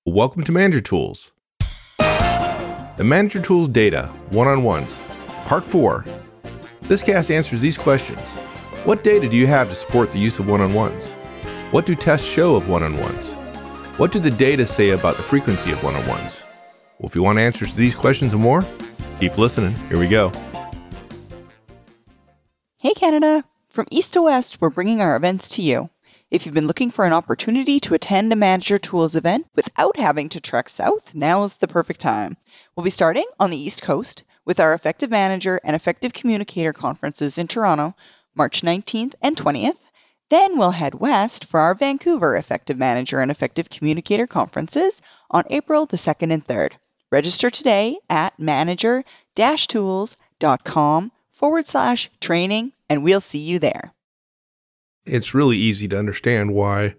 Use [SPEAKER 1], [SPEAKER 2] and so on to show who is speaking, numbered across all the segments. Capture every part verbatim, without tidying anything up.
[SPEAKER 1] Welcome to Manager Tools. The Manager Tools Data, One-on-Ones, Part four. This cast answers these questions. What data do you have to support the use of one-on-ones? What do tests show of one-on-ones? What do the data say about the frequency of one-on-ones? Well, if you want answers to these questions and more, keep listening. Here we go.
[SPEAKER 2] Hey Canada! From east to west, we're bringing our events to you. If you've been looking for an opportunity to attend a Manager Tools event without having to trek south, now's the perfect time. We'll be starting on the East Coast with our Effective Manager and Effective Communicator conferences in Toronto, March nineteenth and twentieth. Then we'll head west for our Vancouver Effective Manager and Effective Communicator conferences on April the second and third. Register today at manager-tools.com forward slash training, and we'll see you there.
[SPEAKER 1] It's really easy to understand why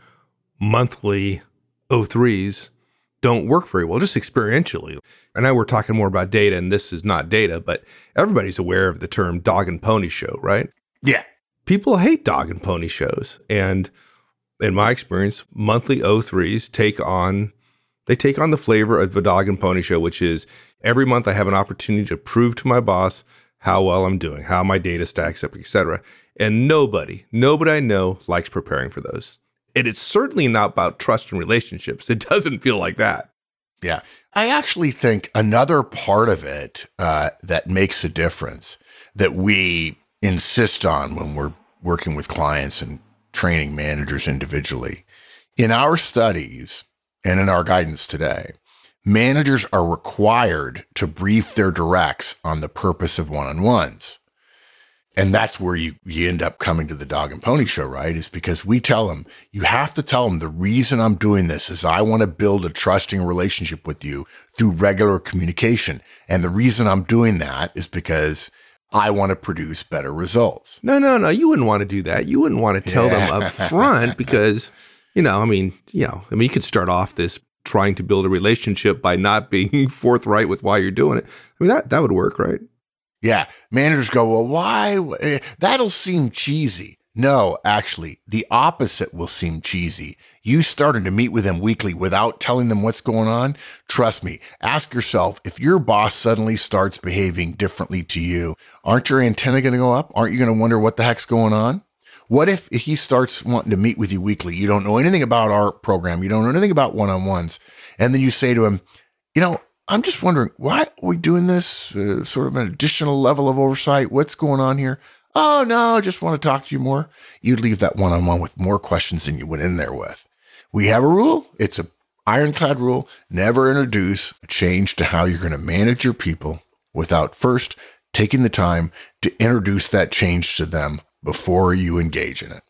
[SPEAKER 1] monthly O threes don't work very well, just experientially. I know we're talking more about data, and this is not data, but everybody's aware of the term dog and pony show, right?
[SPEAKER 3] Yeah.
[SPEAKER 1] People hate dog and pony shows. And in my experience, monthly O threes take on, they take on the flavor of a dog and pony show, which is every month I have an opportunity to prove to my boss how well I'm doing, how my data stacks up, et cetera. And nobody, nobody I know likes preparing for those. And it's certainly not about trust and relationships. It doesn't feel like that.
[SPEAKER 3] Yeah. I actually think another part of it uh, that makes a difference that we insist on when we're working with clients and training managers individually, in our studies and in our guidance today, managers are required to brief their directs on the purpose of one-on-ones. And that's where you, you end up coming to the dog and pony show, right? Is because we tell them, you have to tell them the reason I'm doing this is I want to build a trusting relationship with you through regular communication. And the reason I'm doing that is because I want to produce better results.
[SPEAKER 1] No, no, no. You wouldn't want to do that. You wouldn't want to tell yeah. them up front because, you know, I mean, you know, I mean, you could start off this trying to build a relationship by not being forthright with why you're doing it. I mean, that, that would work, right?
[SPEAKER 3] Yeah. Managers go, well, why? That'll seem cheesy. No, actually, the opposite will seem cheesy. You starting to meet with them weekly without telling them what's going on? Trust me, ask yourself, if your boss suddenly starts behaving differently to you, aren't your antennae going to go up? Aren't you going to wonder what the heck's going on? What if he starts wanting to meet with you weekly? You don't know anything about our program. You don't know anything about one-on-ones. And then you say to him, you know, I'm just wondering, why are we doing this? Uh, sort of an additional level of oversight. What's going on here? Oh, no, I just want to talk to you more. You'd leave that one-on-one with more questions than you went in there with. We have a rule. It's a ironclad rule. Never introduce a change to how you're going to manage your people without first taking the time to introduce that change to them before you engage in it.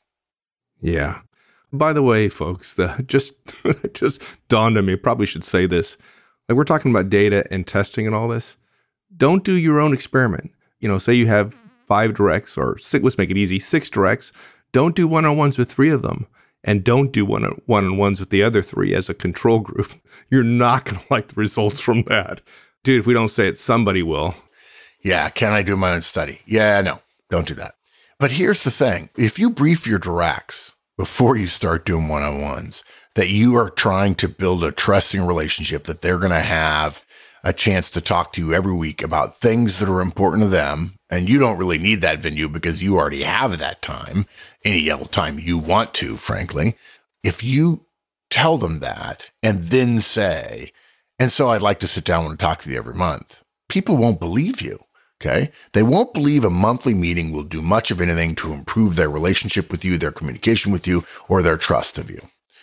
[SPEAKER 1] Yeah. By the way, folks, the, just, just dawned on me, I probably should say this. Like we're talking about data and testing and all this. Don't do your own experiment. You know, say you have five directs or six, let's make it easy, six directs. Don't do one-on-ones with three of them. And don't do one, one-on-ones with the other three as a control group. You're not going to like the results from that. Dude, if we don't say it, somebody will.
[SPEAKER 3] Yeah, can I do my own study? Yeah, no, don't do that. But here's the thing. If you brief your directs before you start doing one-on-ones, that you are trying to build a trusting relationship, that they're going to have a chance to talk to you every week about things that are important to them. And you don't really need that venue because you already have that time, any time you want to, frankly. If you tell them that and then say, and so I'd like to sit down and talk to you every month, people won't believe you. Okay. They won't believe a monthly meeting will do much of anything to improve their relationship with you, their communication with you, or their trust of you.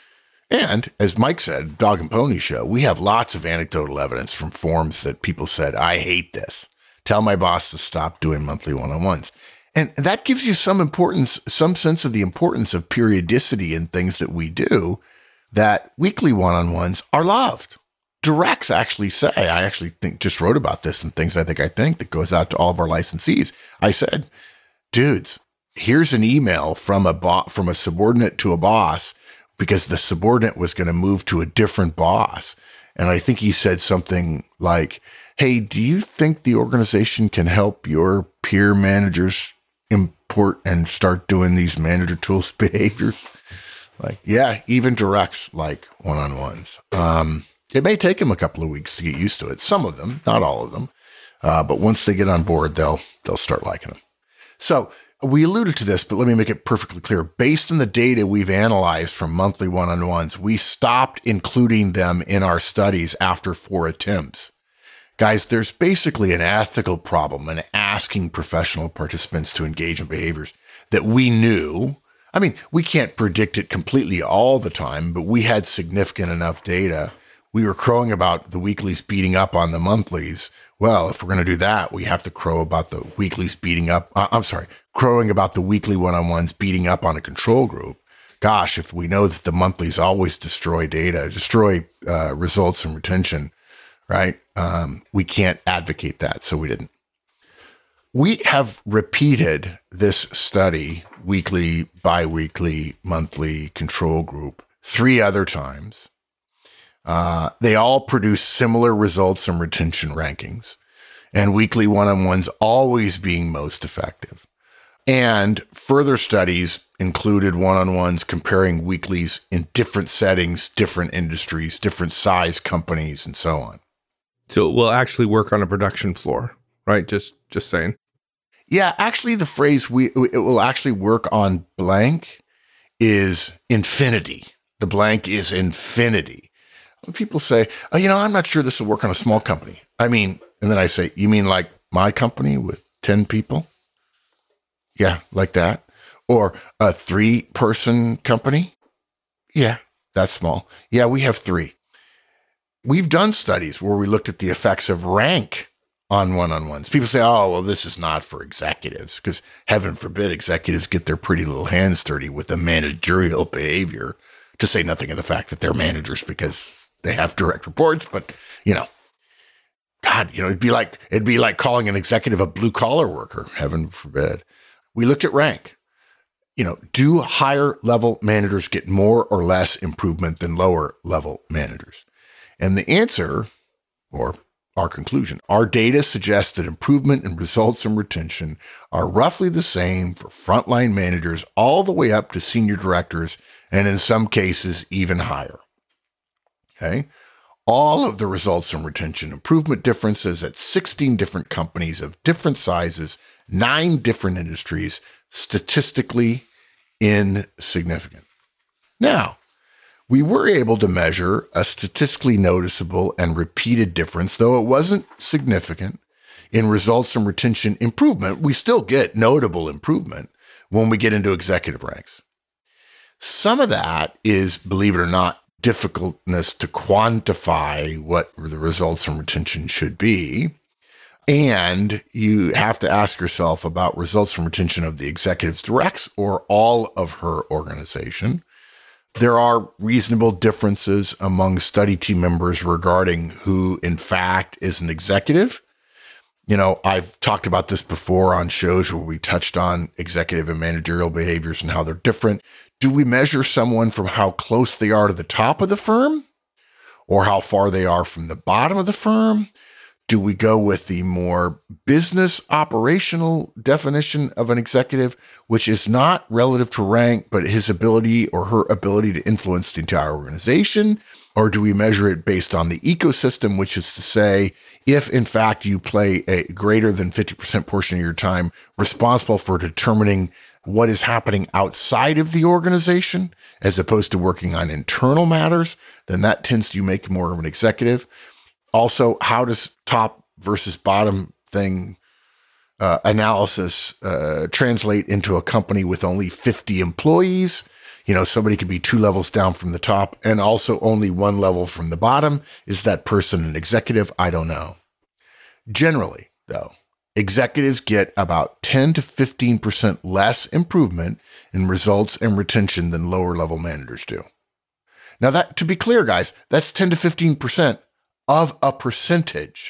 [SPEAKER 3] And as Mike said, dog and pony show, we have lots of anecdotal evidence from forums that people said, I hate this. Tell my boss to stop doing monthly one-on-ones. And that gives you some importance, some sense of the importance of periodicity in things that we do, that weekly one-on-ones are loved. Directs actually say, I actually think just wrote about this and things I think I think that goes out to all of our licensees. I said, dudes, here's an email from a bo- from a subordinate to a boss because the subordinate was going to move to a different boss. And I think he said something like, hey, do you think the organization can help your peer managers import and start doing these manager tools behaviors? Like, yeah, even directs like one-on-ones. Um, It may take them a couple of weeks to get used to it. Some of them, not all of them. Uh, but once they get on board, they'll they'll start liking them. So we alluded to this, but let me make it perfectly clear. Based on the data we've analyzed from monthly one-on-ones, we stopped including them in our studies after four attempts. Guys, there's basically an ethical problem in asking professional participants to engage in behaviors that we knew. I mean, we can't predict it completely all the time, but we had significant enough data. We were crowing about the weeklies beating up on the monthlies. Well, if we're going to do that, we have to crow about the weeklies beating up. Uh, I'm sorry, crowing about the weekly one-on-ones beating up on a control group. Gosh, if we know that the monthlies always destroy data, destroy uh, results and retention, right? Um, we can't advocate that, so we didn't. We have repeated this study, weekly, biweekly, monthly control group, three other times. Uh, they all produce similar results and retention rankings, and weekly one-on-ones always being most effective. And further studies included one-on-ones comparing weeklies in different settings, different industries, different size companies, and so on.
[SPEAKER 1] So it will actually work on a production floor, right? Just just saying.
[SPEAKER 3] Yeah, actually the phrase we it will actually work on blank is infinity. The blank is infinity. When people say, oh, you know, I'm not sure this will work on a small company. I mean, and then I say, you mean like my company with ten people? Yeah, like that. Or a three person company? Yeah, that's small. Yeah, we have three. We've done studies where we looked at the effects of rank on one-on-ones. People say, oh, well, this is not for executives, because heaven forbid executives get their pretty little hands dirty with the managerial behavior, to say nothing of the fact that they're managers because they have direct reports. But, you know, God, you know, it'd be like, it'd be like calling an executive a blue collar worker, heaven forbid. We looked at rank. You know, do higher level managers get more or less improvement than lower level managers? And the answer, or our conclusion, our data suggests that improvement in results and retention are roughly the same for frontline managers all the way up to senior directors, and in some cases, even higher. Okay. All of the results and retention improvement differences at sixteen different companies of different sizes, nine different industries, statistically insignificant. Now, we were able to measure a statistically noticeable and repeated difference, though it wasn't significant, in results and retention improvement. We still get notable improvement when we get into executive ranks. Some of that is, believe it or not, difficultness to quantify what the results and retention should be. And you have to ask yourself about results and retention of the executive's directs or all of her organization. There are reasonable differences among study team members regarding who, in fact, is an executive. You know, I've talked about this before on shows where we touched on executive and managerial behaviors and how they're different. Do we measure someone from how close they are to the top of the firm or how far they are from the bottom of the firm? Do we go with the more business operational definition of an executive, which is not relative to rank, but his ability or her ability to influence the entire organization? Or do we measure it based on the ecosystem, which is to say, if in fact you play a greater than fifty percent portion of your time responsible for determining what is happening outside of the organization, as opposed to working on internal matters, then that tends to make more of an executive. Also, how does top versus bottom thing uh, analysis uh, translate into a company with only fifty employees? You know, somebody could be two levels down from the top and also only one level from the bottom. Is that person an executive? I don't know. Generally, though, executives get about ten to fifteen percent less improvement in results and retention than lower level managers do. Now, that, to be clear, guys, that's ten to fifteen percent of a percentage.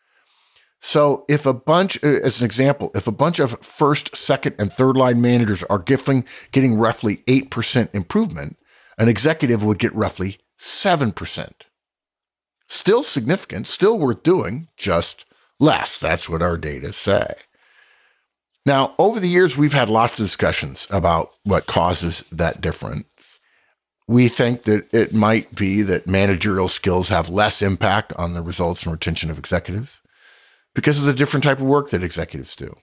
[SPEAKER 3] So if a bunch, as an example, if a bunch of first, second, and third line managers are getting, getting roughly eight percent improvement, an executive would get roughly seven percent. Still significant, still worth doing, just less. That's what our data say. Now, over the years, we've had lots of discussions about what causes that difference. We think that it might be that managerial skills have less impact on the results and retention of executives because of the different type of work that executives do.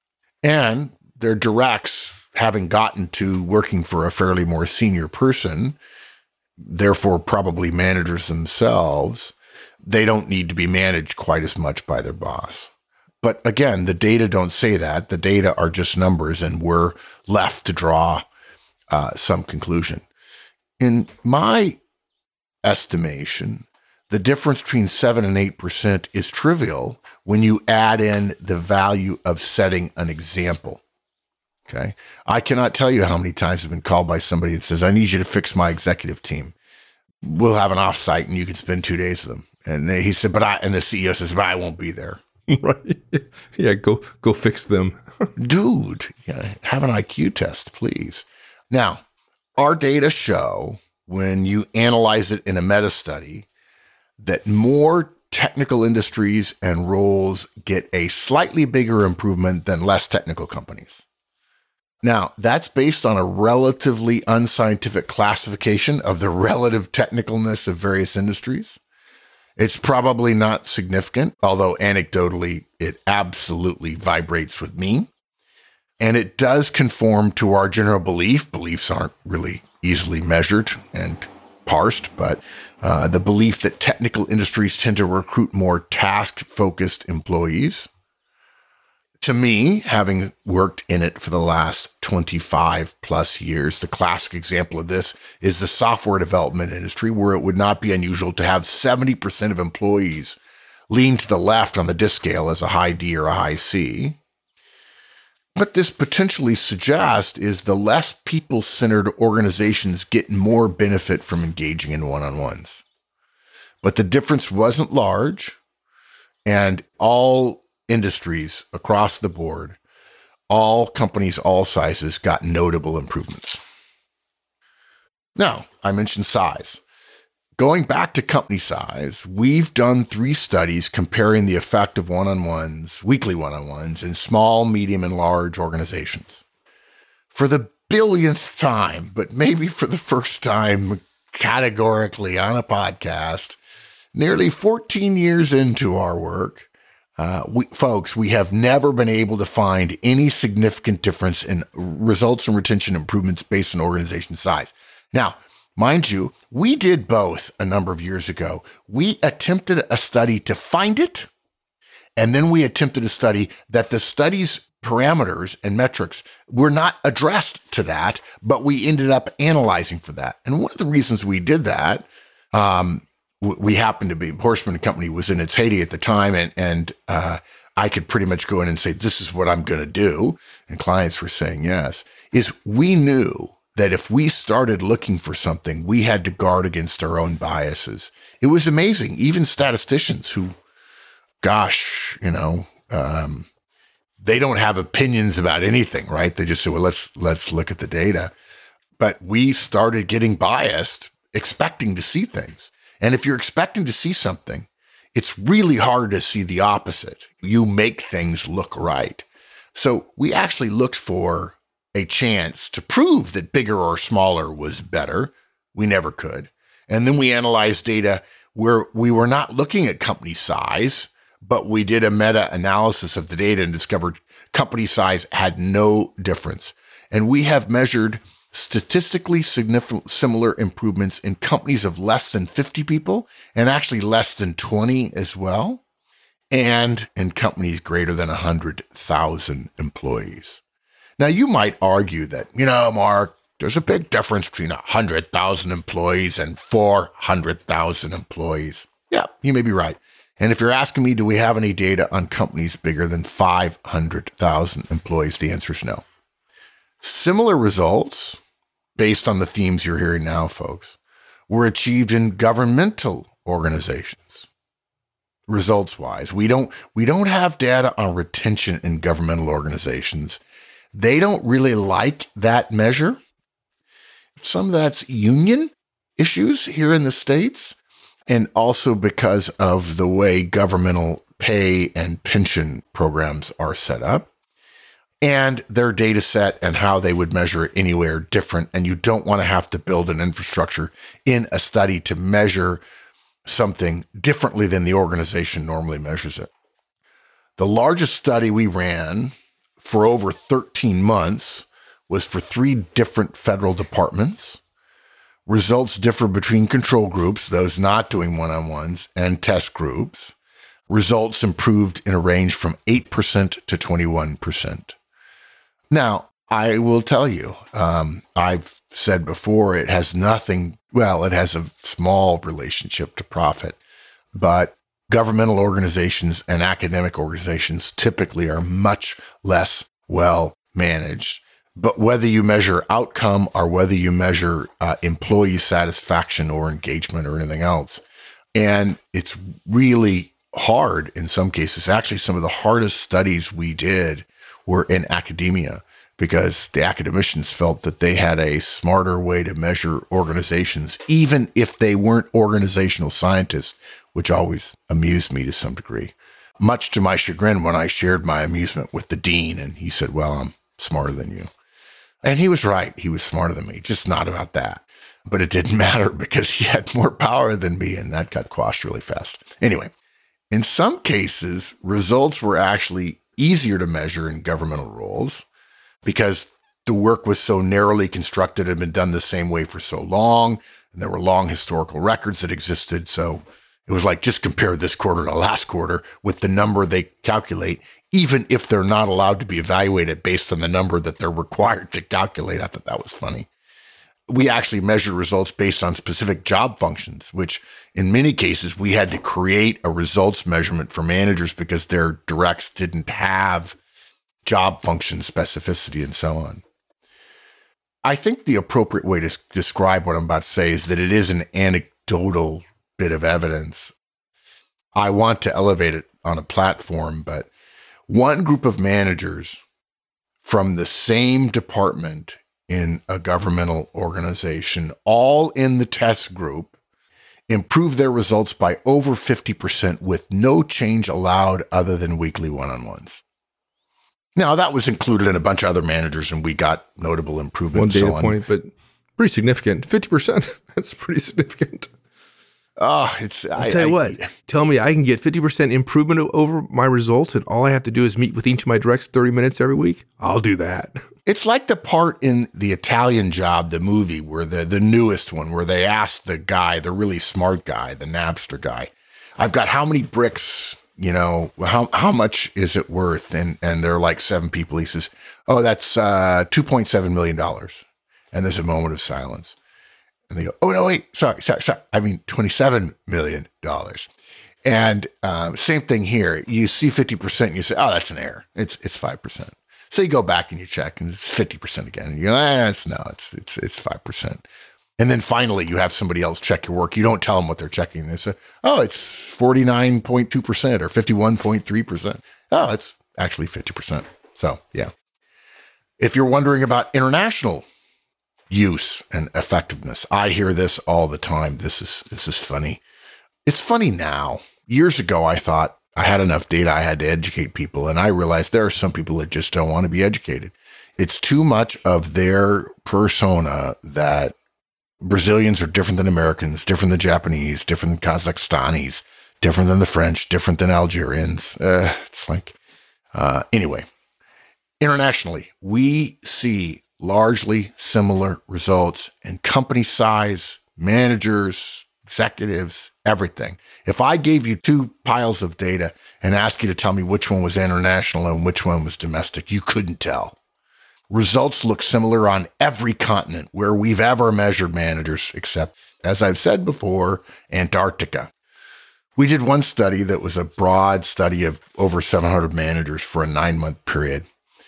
[SPEAKER 3] And their directs, having gotten to working for a fairly more senior person, therefore probably managers themselves, they don't need to be managed quite as much by their boss. But again, the data don't say that. The data are just numbers, and we're left to draw uh, some conclusion. In my estimation, the difference between seven and eight percent is trivial when you add in the value of setting an example. Okay. I cannot tell you how many times I've been called by somebody that says, I need you to fix my executive team. We'll have an offsite and you can spend two days with them. And they, he said, but I, and the C E O says, but I won't be there.
[SPEAKER 1] Right. Yeah. Go, go fix them.
[SPEAKER 3] Dude, yeah, have an I Q test, please. Now, our data show, when you analyze it in a meta study, that more technical industries and roles get a slightly bigger improvement than less technical companies. Now, that's based on a relatively unscientific classification of the relative technicalness of various industries. It's probably not significant, although anecdotally, it absolutely vibrates with me. And it does conform to our general belief. Beliefs aren't really easily measured and parsed, but uh, the belief that technical industries tend to recruit more task-focused employees. To me, having worked in it for the last twenty-five plus years, the classic example of this is the software development industry, where it would not be unusual to have seventy percent of employees lean to the left on the DISC scale as a high D or a high C. What this potentially suggests is the less people-centered organizations get more benefit from engaging in one-on-ones. But the difference wasn't large, and all industries across the board, all companies, all sizes got notable improvements. Now, I mentioned size. Going back to company size, we've done three studies comparing the effect of one-on-ones, weekly one-on-ones, in small, medium, and large organizations. For the billionth time, but maybe for the first time categorically on a podcast, nearly fourteen years into our work, Uh, we, folks, we have never been able to find any significant difference in results and retention improvements based on organization size. Now, mind you, we did both a number of years ago. We attempted a study to find it, and then we attempted a study that the study's parameters and metrics were not addressed to that, but we ended up analyzing for that. And one of the reasons we did that, um, we happened to be, Horstman Company was in its heyday at the time, and, and uh, I could pretty much go in and say, this is what I'm going to do. And clients were saying yes, is we knew that if we started looking for something, we had to guard against our own biases. It was amazing. Even statisticians who, gosh, you know, um, they don't have opinions about anything, right? They just say, well, let's, let's look at the data. But we started getting biased, expecting to see things. And if you're expecting to see something, it's really hard to see the opposite. You make things look right. So we actually looked for a chance to prove that bigger or smaller was better. We never could. And then we analyzed data where we were not looking at company size, but we did a meta-analysis of the data and discovered company size had no difference. And we have measured statistically significant similar improvements in companies of less than fifty people and actually less than twenty as well, and in companies greater than one hundred thousand employees. Now, you might argue that, you know, Mark, there's a big difference between one hundred thousand employees and four hundred thousand employees. Yeah, you may be right. And if you're asking me, do we have any data on companies bigger than five hundred thousand employees, the answer is no. Similar results, based on the themes you're hearing now, folks, were achieved in governmental organizations. Results-wise, we don't we don't have data on retention in governmental organizations. They don't really like that measure. Some of that's union issues here in the States, and also because of the way governmental pay and pension programs are set up. and their data set and how they would measure it anywhere different. And you don't want to have to build an infrastructure in a study to measure something differently than the organization normally measures it. The largest study we ran for over thirteen months was for three different federal departments. Results differ between control groups, those not doing one-on-ones, and test groups. Results improved in a range from eight percent to twenty-one percent. Now, I will tell you, um, I've said before, it has nothing, well, it has a small relationship to profit, but governmental organizations and academic organizations typically are much less well managed. But whether you measure outcome or whether you measure uh, employee satisfaction or engagement or anything else, and it's really hard in some cases. Actually, some of the hardest studies we did were in academia because the academicians felt that they had a smarter way to measure organizations, even if they weren't organizational scientists, which always amused me to some degree. Much to my chagrin when I shared my amusement with the dean, and he said, well, I'm smarter than you. And he was right. He was smarter than me, just not about that. But it didn't matter because he had more power than me, and that got quashed really fast. Anyway, in some cases, results were actually easier to measure in governmental roles because the work was so narrowly constructed and had been done the same way for so long, and there were long historical records that existed. So it was like, just compare this quarter to last quarter with the number they calculate, even if they're not allowed to be evaluated based on the number that they're required to calculate. I thought that was funny. We actually measured results based on specific job functions, which in many cases we had to create a results measurement for managers because their directs didn't have job function specificity and so on. I think the appropriate way to describe what I'm about to say is that it is an anecdotal bit of evidence. I want to elevate it on a platform, but one group of managers from the same department in a governmental organization, all in the test group, improved their results by over fifty percent with no change allowed other than weekly one-on-ones. Now, that was included in a bunch of other managers, and we got notable improvement.
[SPEAKER 1] One data
[SPEAKER 3] so on.
[SPEAKER 1] point, but pretty significant. fifty percent. That's pretty significant.
[SPEAKER 3] Oh, it's.
[SPEAKER 1] I'll
[SPEAKER 3] I,
[SPEAKER 1] tell you
[SPEAKER 3] I,
[SPEAKER 1] what. Tell me I can get fifty percent improvement over my results, and all I have to do is meet with each of my directs thirty minutes every week. I'll do that.
[SPEAKER 3] It's like the part in The Italian Job, the movie, where the the newest one, where they asked the guy, the really smart guy, the Napster guy, I've got how many bricks, you know, how how much is it worth? And and they're like seven people. He says, oh, that's uh, two point seven million dollars. And there's a moment of silence. And they go, oh, no, wait, sorry, sorry, sorry. I mean, twenty-seven million dollars. And um, same thing here. You see fifty percent and you say, oh, that's an error. It's it's five percent. So you go back and you check and it's fifty percent again. And you go, eh, it's no, it's, it's, it's five percent. And then finally you have somebody else check your work. You don't tell them what they're checking. They say, oh, it's forty-nine point two percent or fifty-one point three percent. Oh, it's actually fifty percent. So yeah. If you're wondering about international use and effectiveness, I hear this all the time. This is, this is funny. It's funny now. Years ago, I thought I had enough data. I had to educate people. And I realized there are some people that just don't want to be educated. It's too much of their persona that Brazilians are different than Americans, different than Japanese, different than Kazakhstanis, different than the French, different than Algerians. Uh, it's like, uh, anyway, internationally, we see largely similar results in company size, managers, executives, everything. If I gave you two piles of data and asked you to tell me which one was international and which one was domestic, you couldn't tell. Results look similar on every continent where we've ever measured managers, except, as I've said before, Antarctica. We did one study that was a broad study of over seven hundred managers for a nine-month period.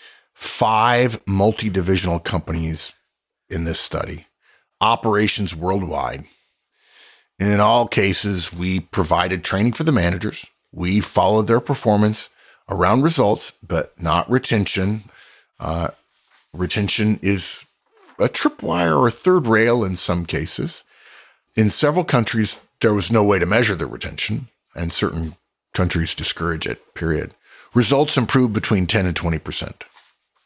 [SPEAKER 3] Five multi-divisional companies in this study, operations worldwide. And in all cases, we provided training for the managers. We followed their performance around results, but not retention. Uh, retention is a tripwire or a third rail in some cases. In several countries, there was no way to measure the retention, and certain countries discourage it, period. Results improved between ten and twenty percent.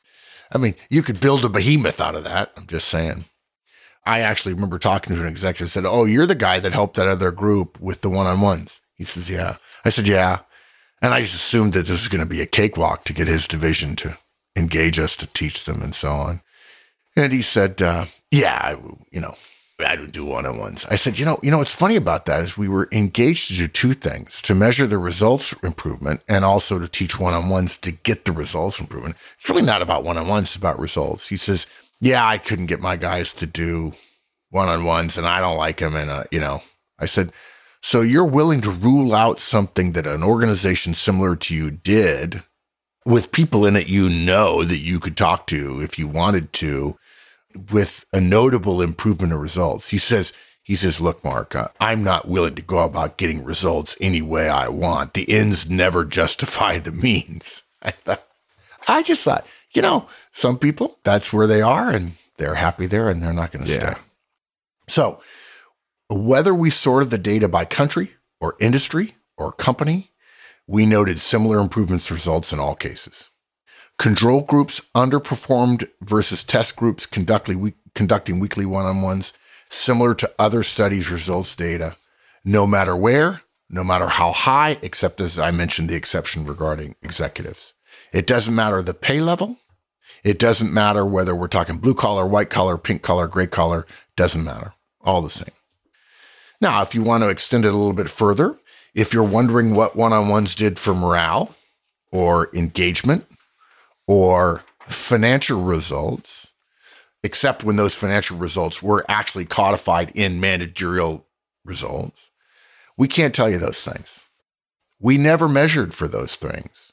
[SPEAKER 3] I mean, you could build a behemoth out of that. I'm just saying. I actually remember talking to an executive, said, oh, you're the guy that helped that other group with the one-on-ones. He says, yeah. I said, yeah. And I just assumed that this was going to be a cakewalk to get his division to engage us to teach them and so on. And he said, uh, yeah, I, you know, I don't do one-on-ones. I said, you know, you know, what's funny about that is we were engaged to do two things, to measure the results improvement and also to teach one-on-ones to get the results improvement. It's really not about one-on-ones, it's about results. He says, yeah, I couldn't get my guys to do one-on-ones and I don't like them. And, uh, you know, I said, so you're willing to rule out something that an organization similar to you did with people in it you know that you could talk to if you wanted to, with a notable improvement of results. He says, he says, look, Mark, uh, I'm not willing to go about getting results any way I want. The ends never justify the means. I thought, I just thought, you know, some people, that's where they are and they're happy there and they're not going to
[SPEAKER 1] Yeah.
[SPEAKER 3] stay. So whether we sorted the data by country or industry or company, we noted similar improvements results in all cases. Control groups underperformed versus test groups conducting, conducting weekly one-on-ones, similar to other studies' results data, no matter where, no matter how high, except as I mentioned, the exception regarding executives. It doesn't matter the pay level. It doesn't matter whether we're talking blue collar, white collar, pink collar, gray collar, doesn't matter. All the same. Now, if you want to extend it a little bit further, if you're wondering what one-on-ones did for morale or engagement or financial results, except when those financial results were actually codified in managerial results, we can't tell you those things. We never measured for those things.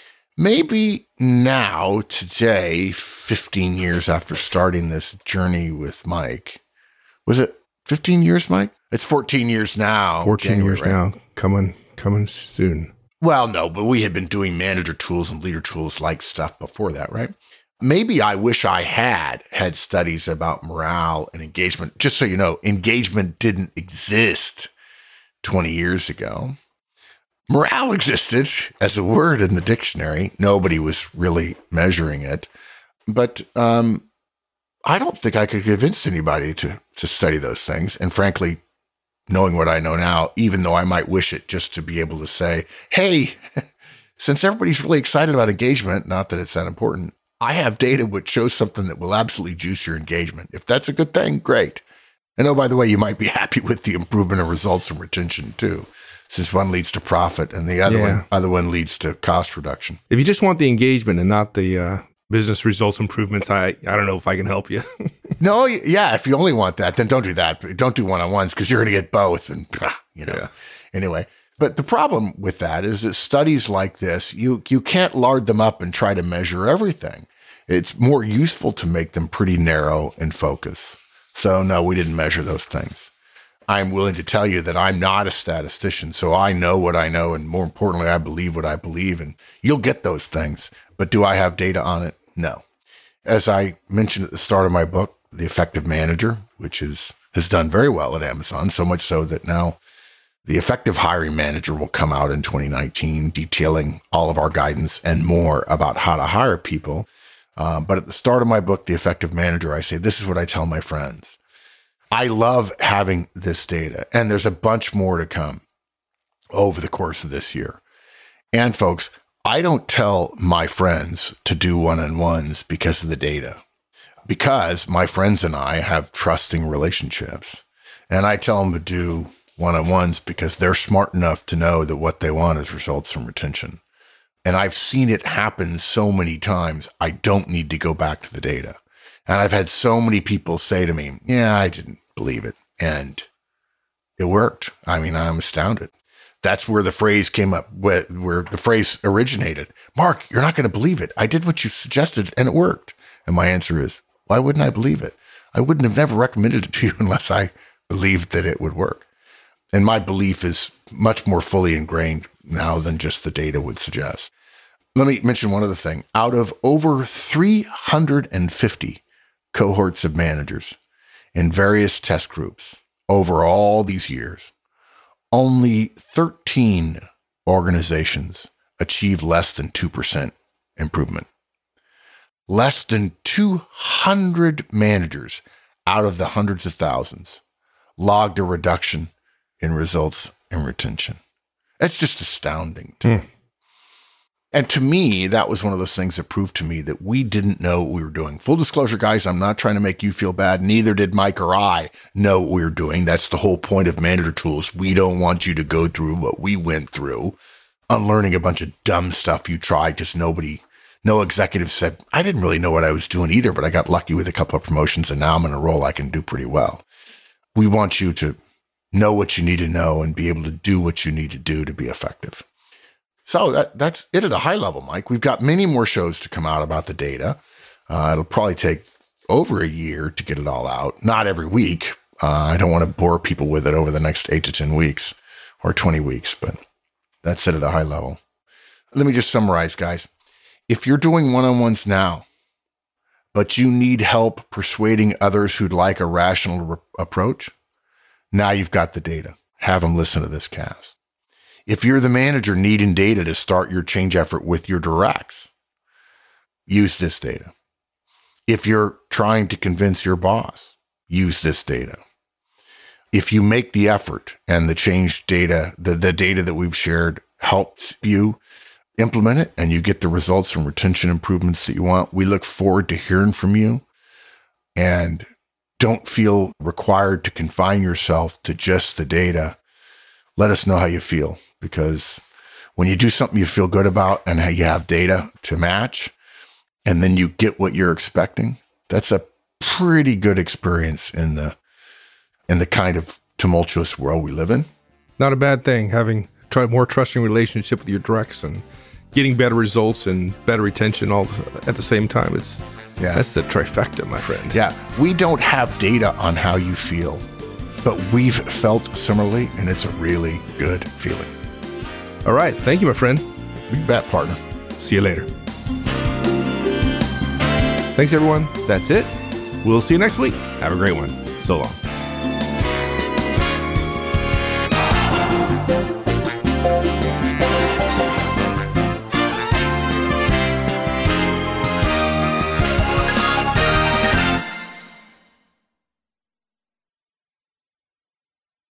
[SPEAKER 3] Maybe now, today, fifteen years after starting this journey with Mike, was it fifteen years, Mike? It's fourteen years now.
[SPEAKER 1] fourteen
[SPEAKER 3] January,
[SPEAKER 1] years
[SPEAKER 3] right?
[SPEAKER 1] now. Coming, coming soon.
[SPEAKER 3] Well, no, but we had been doing manager tools and leader tools like stuff before that, right? Maybe I wish I had had studies about morale and engagement. Just so you know, engagement didn't exist twenty years ago. Morale existed as a word in the dictionary. Nobody was really measuring it. But um, I don't think I could convince anybody to, to study those things. And frankly, knowing what I know now, even though I might wish it just to be able to say, hey, since everybody's really excited about engagement, not that it's that important, I have data which shows something that will absolutely juice your engagement. If that's a good thing, great. And oh, by the way, you might be happy with the improvement of results and retention too, since one leads to profit and the other
[SPEAKER 1] Yeah.
[SPEAKER 3] one other one leads to cost reduction.
[SPEAKER 1] If you just want the engagement and not the uh, business results improvements, I, I don't know if I can help you.
[SPEAKER 3] No, yeah, if you only want that, then don't do that. But don't do one-on-ones because you're going to get both. And, you know,
[SPEAKER 1] Yeah.
[SPEAKER 3] Anyway. But the problem with that is that studies like this, you you can't lard them up and try to measure everything. It's more useful to make them pretty narrow and focus. So no, we didn't measure those things. I'm willing to tell you that I'm not a statistician, so I know what I know, and more importantly, I believe what I believe, and you'll get those things. But do I have data on it? No. As I mentioned at the start of my book, The Effective Manager, which is has done very well at Amazon, so much so that now The Effective Hiring Manager will come out in twenty nineteen, detailing all of our guidance and more about how to hire people. Uh, but at the start of my book, The Effective Manager, I say, this is what I tell my friends. I love having this data, and there's a bunch more to come over the course of this year. And folks, I don't tell my friends to do one-on-ones because of the data, because my friends and I have trusting relationships. And I tell them to do one-on-ones because they're smart enough to know that what they want is results from retention. And I've seen it happen so many times, I don't need to go back to the data. And I've had so many people say to me, yeah, I didn't believe it. And it worked. I mean, I'm astounded. That's where the phrase came up, where, where the phrase originated. Mark, you're not going to believe it. I did what you suggested and it worked. And my answer is, why wouldn't I believe it? I wouldn't have never recommended it to you unless I believed that it would work. And my belief is much more fully ingrained now than just the data would suggest. Let me mention one other thing. Out of over three hundred fifty cohorts of managers in various test groups over all these years, only thirteen organizations achieve less than two percent improvement. less than two hundred managers out of the hundreds of thousands logged a reduction in results and retention. That's just astounding to
[SPEAKER 1] Mm.
[SPEAKER 3] me. And to me, that was one of those things that proved to me that we didn't know what we were doing. Full disclosure, guys, I'm not trying to make you feel bad. Neither did Mike or I know what we were doing. That's the whole point of Manager Tools. We don't want you to go through what we went through, unlearning a bunch of dumb stuff you tried because nobody, no executive said, I didn't really know what I was doing either, but I got lucky with a couple of promotions and now I'm in a role I can do pretty well. We want you to know what you need to know and be able to do what you need to do to be effective. So that, that's it at a high level, Mike. We've got many more shows to come out about the data. Uh, it'll probably take over a year to get it all out. Not every week. Uh, I don't want to bore people with it over the next eight to ten weeks or twenty weeks, but that's it at a high level. Let me just summarize, guys. If you're doing one-on-ones now, but you need help persuading others who'd like a rational re- approach, now you've got the data. Have them listen to this cast. If you're the manager needing data to start your change effort with your directs, use this data. If you're trying to convince your boss, use this data. If you make the effort and the change data, the, the data that we've shared helps you implement it and you get the results and retention improvements that you want, we look forward to hearing from you. And don't feel required to confine yourself to just the data. Let us know how you feel. Because when you do something you feel good about and how you have data to match, and then you get what you're expecting, that's a pretty good experience in the in the kind of tumultuous world we live in.
[SPEAKER 1] Not a bad thing, having try more trusting relationship with your directs and getting better results and better retention all at the same time. It's
[SPEAKER 3] Yeah.
[SPEAKER 1] that's the trifecta, my friend.
[SPEAKER 3] Yeah, we don't have data on how you feel, but we've felt similarly, and it's a really good feeling.
[SPEAKER 1] All right. Thank you, my friend.
[SPEAKER 3] You bet, partner.
[SPEAKER 1] See you later. Thanks, everyone. That's it. We'll see you next week. Have a great one. So long.